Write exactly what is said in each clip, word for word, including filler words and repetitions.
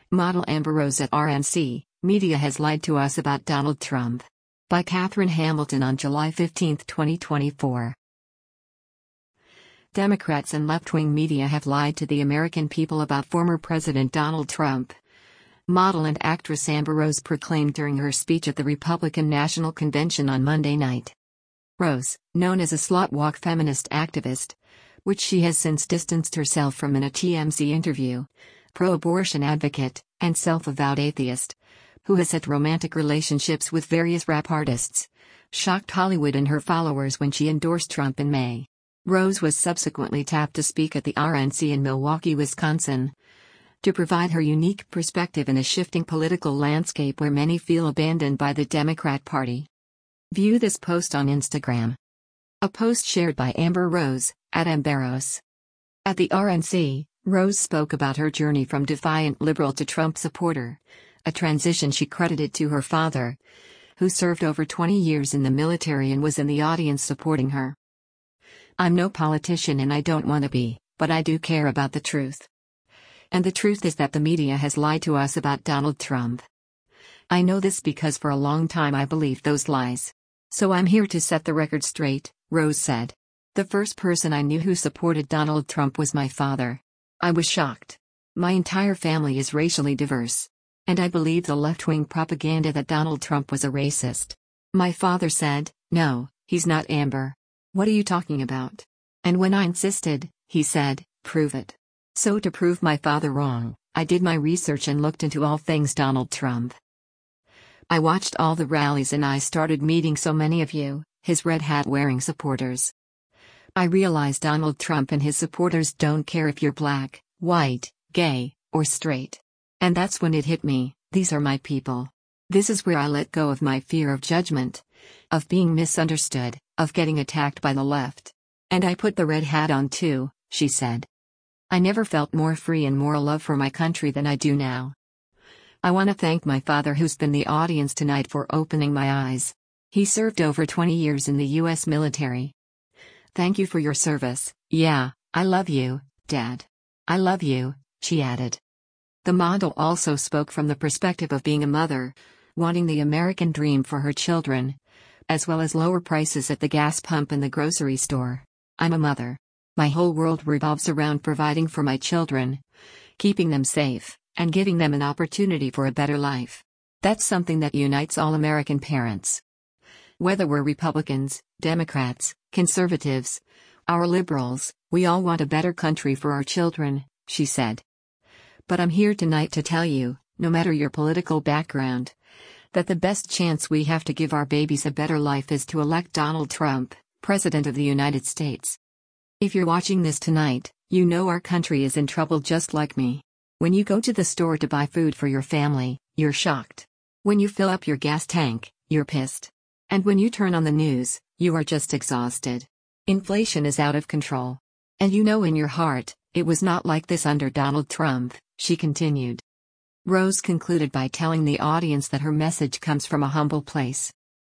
Model Amber Rose at R N C, Media Has Lied to Us About Donald Trump. By Catherine Hamilton on July fifteenth, twenty twenty-four. Democrats and left-wing media have lied to the American people about former President Donald Trump. Model and actress Amber Rose proclaimed during her speech at the Republican National Convention on Monday night. Rose, known as a slot-walk feminist activist, which she has since distanced herself from in a T M Z interview, pro-abortion advocate, and self-avowed atheist, who has had romantic relationships with various rap artists, shocked Hollywood and her followers when she endorsed Trump in May. Rose was subsequently tapped to speak at the R N C in Milwaukee, Wisconsin, to provide her unique perspective in a shifting political landscape where many feel abandoned by the Democrat Party. View this post on Instagram. A post shared by Amber Rose, at Amberos. At the R N C, Rose spoke about her journey from defiant liberal to Trump supporter, a transition she credited to her father, who served over twenty years in the military and was in the audience supporting her. "I'm no politician and I don't want to be, but I do care about the truth. And the truth is that the media has lied to us about Donald Trump. I know this because for a long time I believed those lies. So I'm here to set the record straight," Rose said. "The first person I knew who supported Donald Trump was my father. I was shocked. My entire family is racially diverse. And I believed the left-wing propaganda that Donald Trump was a racist. My father said, 'No, he's not, Amber. What are you talking about?' And when I insisted, he said, 'Prove it.' So to prove my father wrong, I did my research and looked into all things Donald Trump. I watched all the rallies and I started meeting so many of you, his red hat-wearing supporters. I realized Donald Trump and his supporters don't care if you're black, white, gay, or straight. And that's when it hit me, these are my people. This is where I let go of my fear of judgment, of being misunderstood, of getting attacked by the left. And I put the red hat on too," she said. "I never felt more free and more love for my country than I do now. I want to thank my father who's been the audience tonight for opening my eyes. He served over twenty years in the U S military. Thank you for your service. Yeah, I love you, Dad. I love you," she added. The model also spoke from the perspective of being a mother, wanting the American dream for her children, as well as lower prices at the gas pump and the grocery store. "I'm a mother. My whole world revolves around providing for my children, keeping them safe, and giving them an opportunity for a better life. That's something that unites all American parents. Whether we're Republicans, Democrats, conservatives, or liberals, we all want a better country for our children," she said. "But I'm here tonight to tell you, no matter your political background, that the best chance we have to give our babies a better life is to elect Donald Trump, President of the United States. If you're watching this tonight, you know our country is in trouble just like me. When you go to the store to buy food for your family, you're shocked. When you fill up your gas tank, you're pissed. And when you turn on the news, you are just exhausted. Inflation is out of control. And you know in your heart, it was not like this under Donald Trump," she continued. Rose concluded by telling the audience that her message comes from a humble place.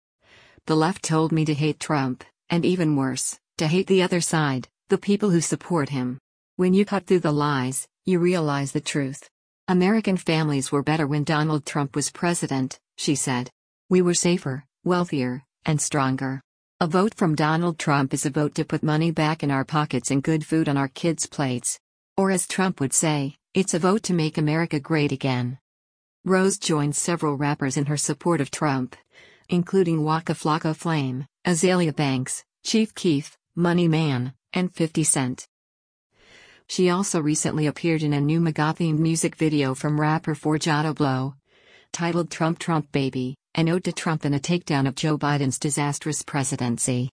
"The left told me to hate Trump, and even worse, to hate the other side, the people who support him. When you cut through the lies, you realize the truth. American families were better when Donald Trump was president," she said. "We were safer, wealthier, and stronger. A vote from Donald Trump is a vote to put money back in our pockets and good food on our kids' plates. Or as Trump would say, it's a vote to make America great again." Rose joined several rappers in her support of Trump, including Waka Flocka Flame, Azalea Banks, Chief Keef, Money Man, and fifty cent. She also recently appeared in a new MAGA-themed music video from rapper Forgiato Blow, titled Trump Trump Baby, an ode to Trump and a takedown of Joe Biden's disastrous presidency.